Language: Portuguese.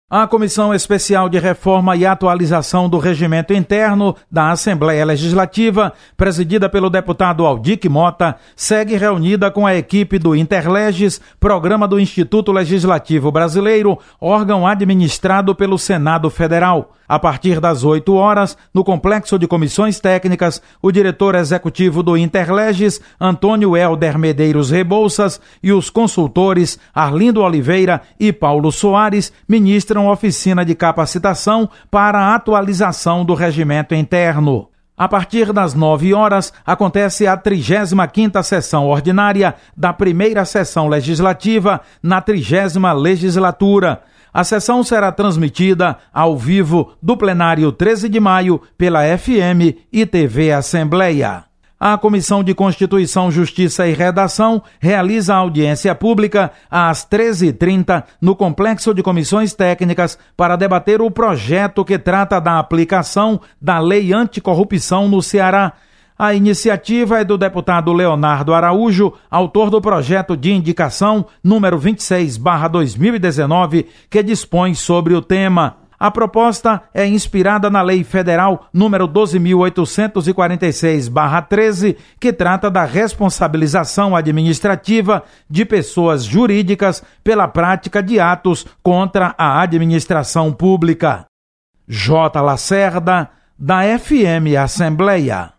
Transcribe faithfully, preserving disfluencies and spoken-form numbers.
A Comissão Especial de Reforma e Atualização do Regimento Interno da Assembleia Legislativa, presidida pelo deputado Aldic Mota, segue reunida com a equipe do Interleges, programa do Instituto Legislativo Brasileiro, órgão administrado pelo Senado Federal. A partir das oito horas, no Complexo de Comissões Técnicas, o diretor executivo do Interleges, Antônio Helder Medeiros Rebouças, e os consultores Arlindo Oliveira e Paulo Soares ministram oficina de capacitação para a atualização do regimento interno. A partir das nove horas, acontece a trigésima quinta sessão ordinária da primeira sessão legislativa na trigésima legislatura. A sessão será transmitida ao vivo do plenário treze de maio pela F M e T V Assembleia. A Comissão de Constituição, Justiça e Redação realiza audiência pública às treze e trinta no Complexo de Comissões Técnicas para debater o projeto que trata da aplicação da Lei Anticorrupção no Ceará. A iniciativa é do deputado Leonardo Araújo, autor do projeto de indicação número vinte e seis barra dois mil e dezenove, que dispõe sobre o tema. A proposta é inspirada na Lei Federal número doze mil oitocentos e quarenta e seis barra treze, que trata da responsabilização administrativa de pessoas jurídicas pela prática de atos contra a administração pública. J. Lacerda, da F M Assembleia.